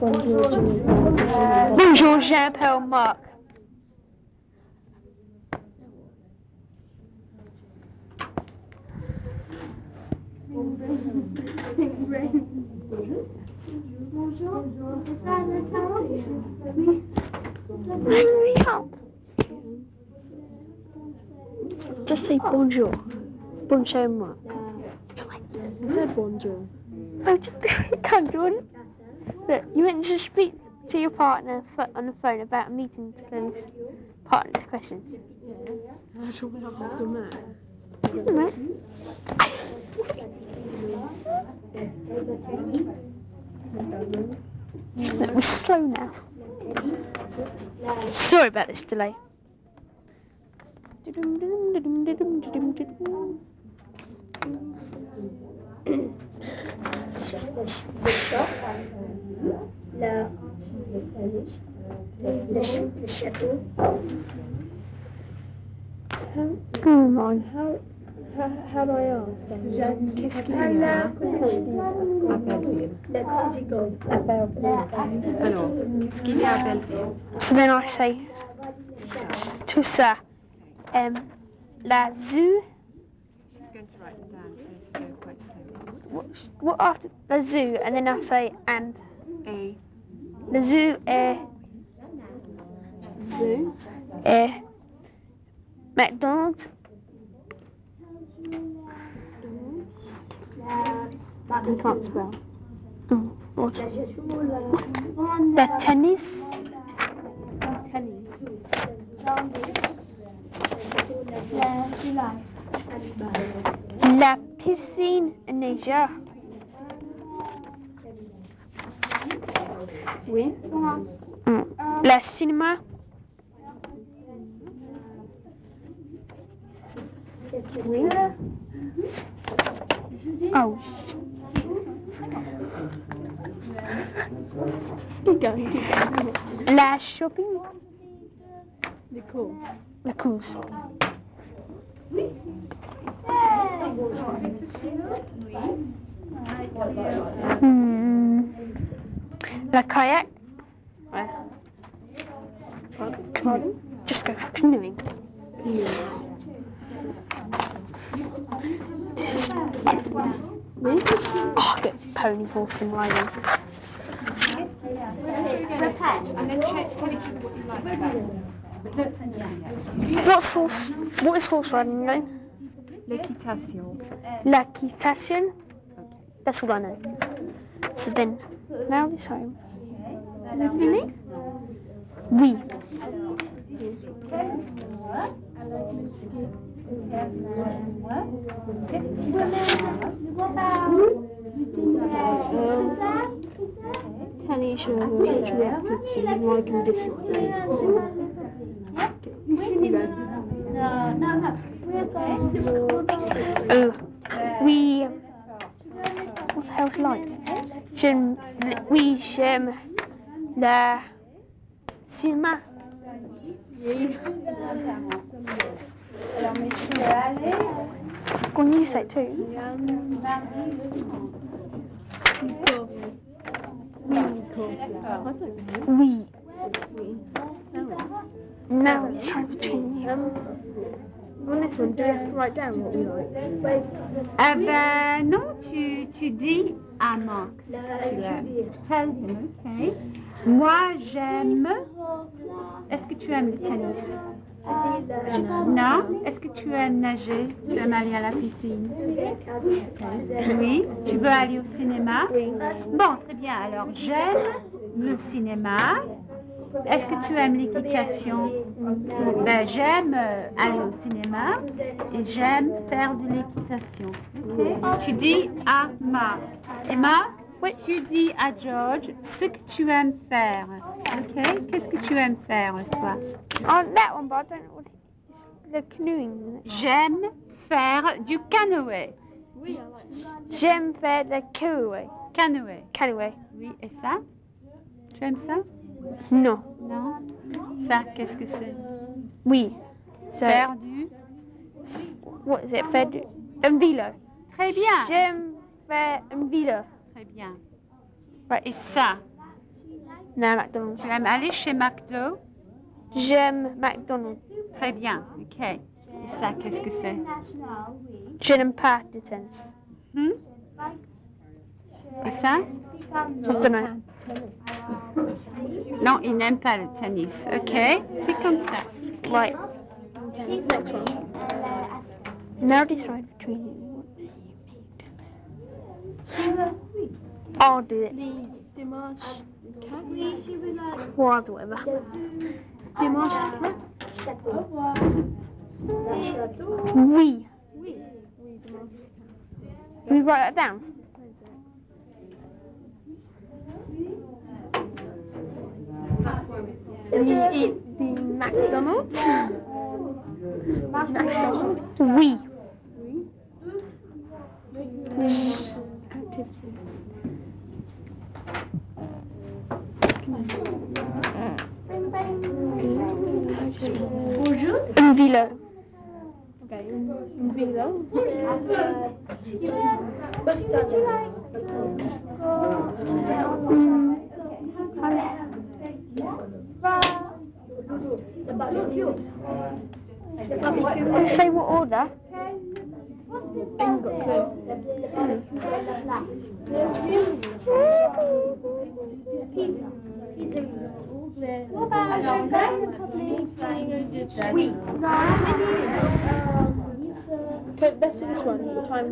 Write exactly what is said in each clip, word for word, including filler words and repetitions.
Bonjour, je m'appelle Marc. Hurry up. Just say bonjour. Bonjour, Marc. You said bonjour. I just can't do it. Look, you went to speak to your partner on the phone about a meeting to close partner's questions. I'm sure we have not done that. Isn't it? Look, we're slow now. Sorry about this delay. Le château. Oh my. How, how, how do I ask? Qu'est-ce qu'il y a à Belleville? Alors, qu'est-ce qu'il y a à Belleville? So then I say to Sir, um, la zoo. She's going to write them down, so go quite slowly. What, what after the zoo, and then I say and A. the zoo est Zoo? est McDonald's. You can't spell. Oh, what? The tennis. Tennis. La piscine neige. Oui. Mm. Le cinéma. Oui. Oh. Keep going, keep going. La shopping. The course. La course. Hmm. La kayak. Where? Pardon? Just go for canoeing. Oui. Oh, get pony horse and riding. And then check what you like about it. But don't send it yet. What's horse? What is horse riding? You know? L'équitation. L'équitation. That's all I know. So then, now this home. You finished? Oui. Tell each other which reference you like and dislike. You go. Oh, we. What the hell's like? J'aime. Oui, j'aime le cinéma. Oui. Go on, you say it too. Oui. Now it's time between you. On this one, do we have to write down what we like? Eh ben non, tu, tu dis à Marc ce que tu aimes. Tell him, okay? Moi j'aime. Est-ce que tu aimes le tennis? Non. Est-ce que tu aimes nager? Tu aimes aller à la piscine? Oui. Tu veux aller au cinéma? Oui. Bon, très bien. Alors j'aime le cinéma. Est-ce que tu aimes l'équitation? Ben, j'aime euh, aller au cinéma et j'aime faire de l'équitation. Okay. Tu dis à Marc. Et Marc, oui, tu dis à George ce que tu aimes faire. Ok? Qu'est-ce que tu aimes faire, toi? Oh, that one, but I don't know what it is. The canoeing. J'aime faire du canoë. Oui, I like. J'aime faire le canoë. Canoë. Canoë. Oui, et ça? Tu aimes ça? Non. Non? Ça, qu'est-ce que c'est? Oui. So, Faire du? what is it? Faire du... Un vélo. Très bien. J'aime faire un vélo. Très bien. Right. Et ça? Non, McDonald's. Tu aimes aller chez McDo? J'aime McDonald's. Très bien, ok. Et ça, qu'est-ce que c'est? Je n'aime pas de tennis. Hmm? Et ça? Je connais. Non, il n'aime pas le tennis. Ok, c'est comme ça. Right. Next one. Now decide between you. I'll do it. Dimanche cat. Or whatever. Dimanche cat. We. Oui. Oui, dimanche cat. Can we write that down? We eat the McDonald's. McDonald's. We. Activities. Bonjour. Un vélo. Okay, un vélo. Mm. Say what order? Ain't got clue. Okay, let's do this one. The time.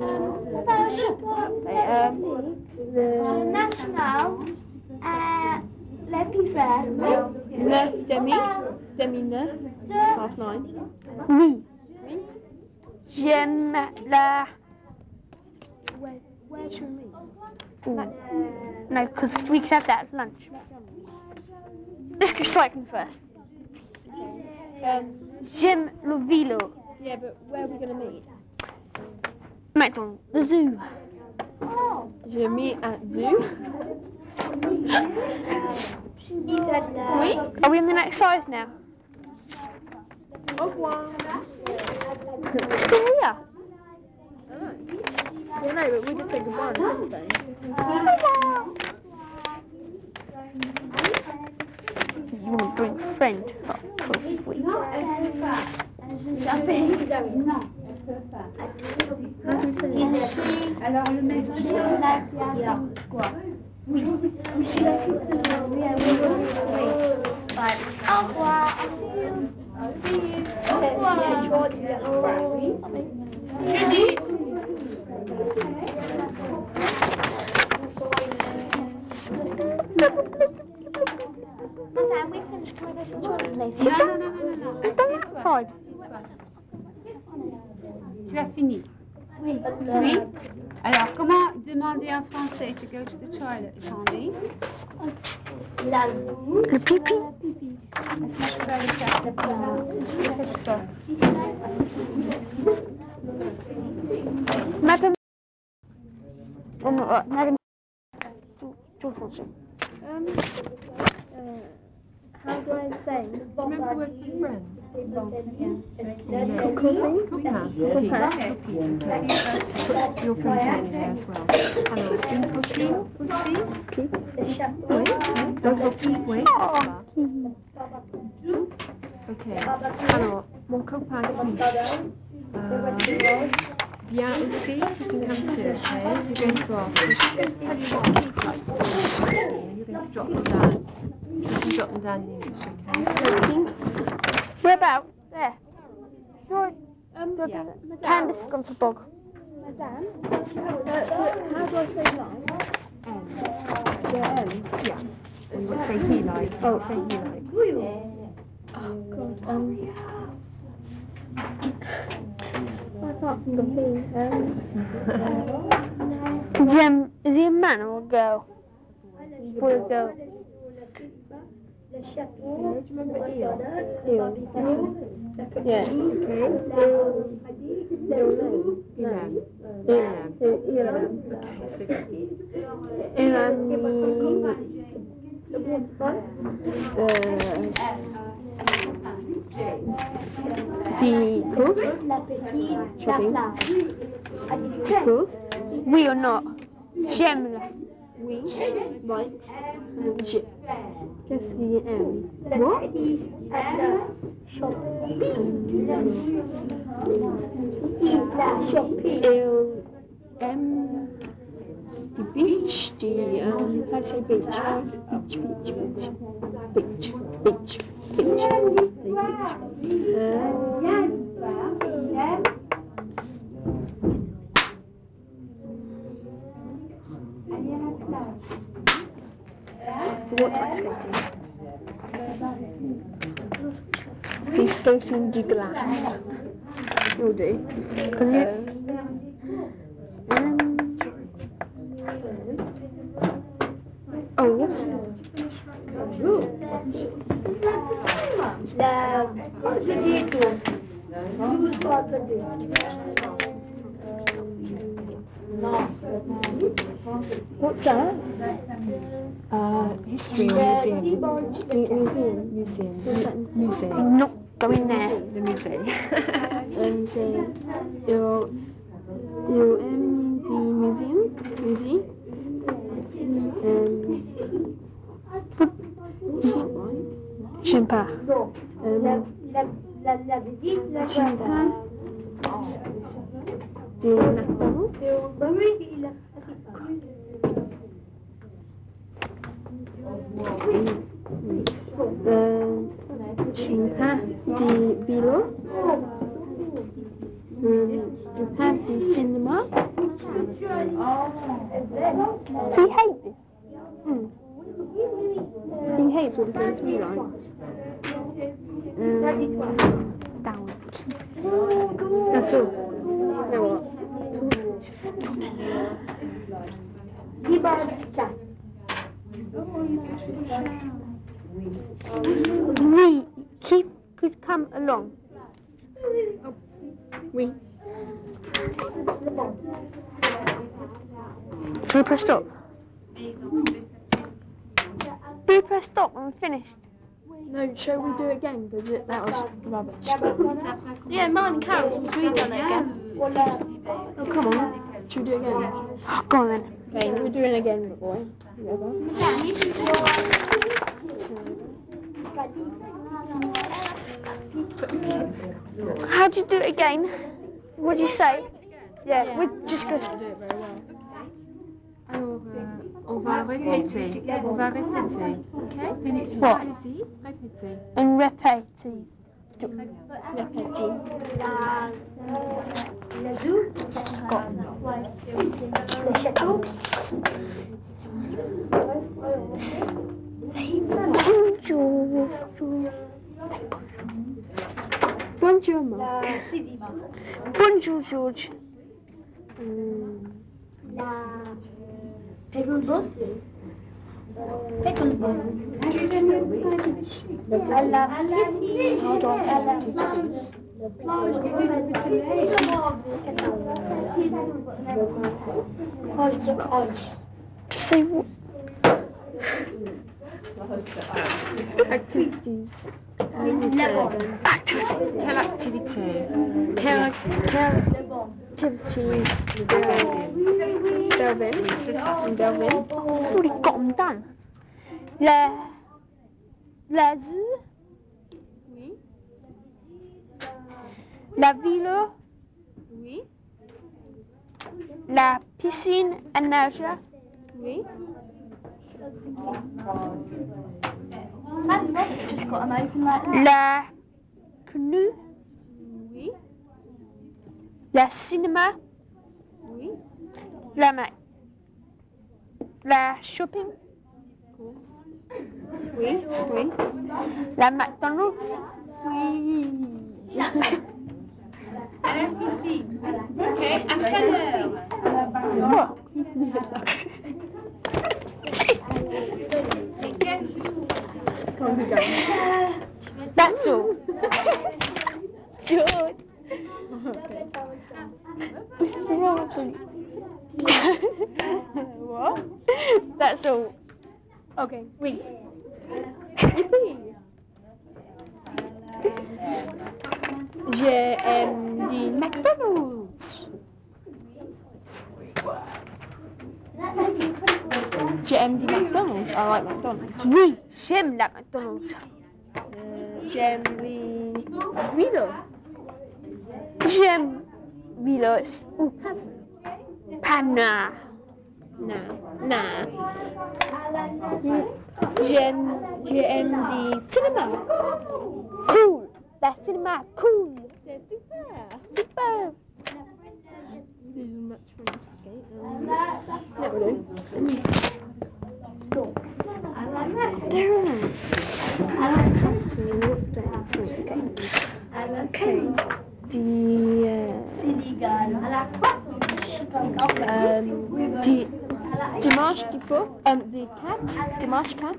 Okay, um, the National, uh, la pizza. neuf demi, demi neuf, half nine. Oui. J'aime la... Where, where's your meat? Ooh. No, because we could have that at lunch. Let's go cycling first. Um, J'aime le vélo. yeah, but where are we gonna meet? McDonald's. The zoo. Je meet at zoo. Oui. Are we in the next size now? Au revoir. Still here. Yeah, no, but we just said goodbye on Tuesday. You want to bring a friend? Oh, sweet. How do we say it? Alors, le mec, quoi? Oui. Au revoir. See you. Au revoir. Judy? Sam, we finished. Can we go to the toilet, please? Non, non, non, non, non. It's done outside. Tu as fini? Oui. Oui. Alors, comment demander en français to go to the toilet, Candy? La Le pipi. Est-ce que je peux aller faire cette euh, Madame. Oh, no, uh, Madame. George Watson. Um, uh, how do I say? Remember the word for friend? Coffee? Put your friends in there as well. Alors, une copine aussi? Oui. Un copine, oui. Ok. Alors, mon copain Chris. Euh, vient aussi, you can come too, okay? You're going to ask. You're going to drop them down. You can drop them down in English, okay? Whereabouts? There. Do I, Um, do I yeah. do that? Candace has gone to bog. Madame, uh, how do I say line? M. Yeah, M. Yeah. And you say he like. Oh, say he like. Oh, God, um... I can't think of who. Um, Jim, is he a man or a girl? Boy or girl? do you remember eel? Eel. Yeah. Okay. Eel. Elam. Elam. Elam. Elam. Die Kuss. Shopping. Kuss. We or not? J'aime la. Oui. Right. J'ai. Qu'est-ce qui est M? Moi? Shop. Eu M. The beach, the um, how do you say beach? Beach, beach, beach, beach, beach, beach, beach. What's ice skating? He's skating the glass. You'll do. Can you? Um, oh, what's What's that? Uh, history museum. Museum. Museum. What's that? Museum. No, go in there. The museum. Um, so, you're, you're in the museum, museum, um, what's that like? Chimpa. Um, La, la visite, la Chimpa, the McDonald's, Bah oui, il a the Chimpa, the Vilo, um, you have the cinema. He hates this. Mm. He hates all the things we like. Um, Downward. that's all. Now what? We keep could come along. We. Can we press stop? Do we press stop when we're finished? No, shall we do it again? Because that was rubbish. Yeah, mine and Carol's, we done it again. Oh, come on. Should we do it again? Oh, go on then. Okay, we're doing it again, little boy. How do you do it again? What do you say? Yeah, we're just going to... Do it very well. Alors, euh, on va répéter. On va répéter. Ok? What? Allez-y, répétez. And repeat. Le château. Bonjour. Bonjour, Mom. Bonjour, George. Um, C'est une bosse. C'est une bosse. À la piscine. À la plage du Proche de proche. Say what? activities. Activity. Quelle activité? Care, care activities. Delvin. And Delvin. I've already got them done. La... La zoo. Oui. La ville. Oui. La piscine à nager. Oui. Just got them open like that. La canoe. Oui. La cinéma. Oui. La ma... La shopping. Oui. Oui. La McDonald's. Oui. Ok, à quelle heure? What? That's all. Good. What? That's all. Okay. Oui. Yippee. Je aime the McDonald's. J'aime du McDonald's. I like McDonald's. Oui, j'aime la McDonald's. Euh, J'aime les Guido. J'aime Milos. Ou Pana. Non, non. J'aime, j'aime du cinéma. Cool. La cinéma, cool. C'est super. Super. This is much fun to skate. Um, not really. Okay. The uh, um, the Dimanche Depot, um, the cat, Dimanche cat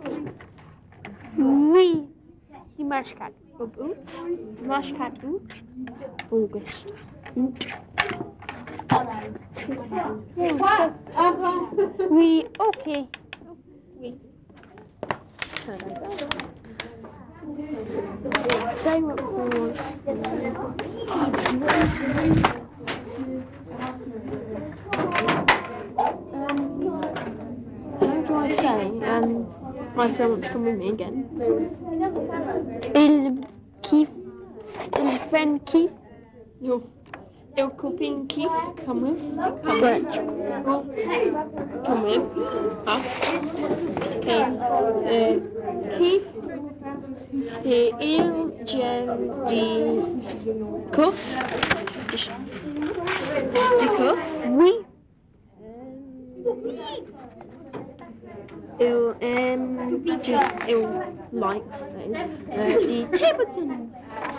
Oui. Dimanche quatre. of Août, Dimanche cat Août, August. Août. Yeah, so, oui, okay. Oui. Say what was. How do I say? Um, my friend wants to come with me again. Il Keith. Il friend Keith. Your, your copine Keith, come with. Come Right. with. Oh, come with. Us. Okay. Uh, Keith. Et il j'aime des courses. Des courses. Oui. Il aime, du, il likes those, uh, des table tennis.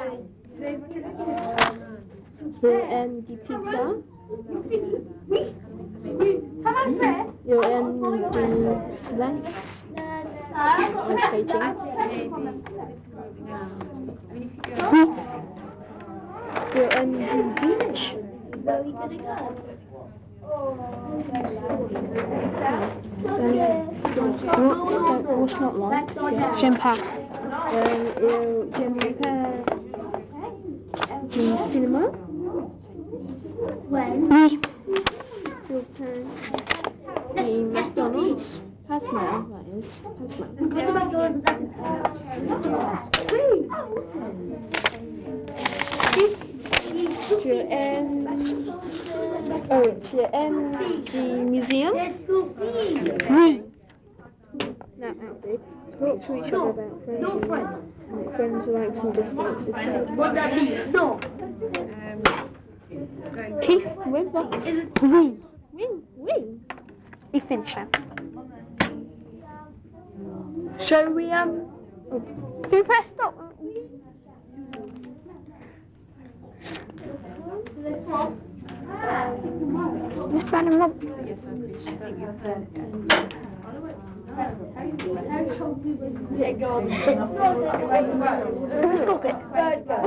Il aime des pizzas. Il aime des less ice skating. Il aime du beach. What's, what's not like? Yeah. J'aime pas. Euh, euh, J'aime pas du cinéma. Oui. J'aime pas du McDonald's. Pasmal, that is. Pasmal. J'aime... Oh, j'aime du museum. Oui. That outfit. Talk to each other about friends. No friends. Like friends like some distance. What that mean? No. Keith with us. Oui. Oui, oui. We finish now. Shall we um? Do you press stop? Miss Madam Rob. Yeah, go on. Stop it.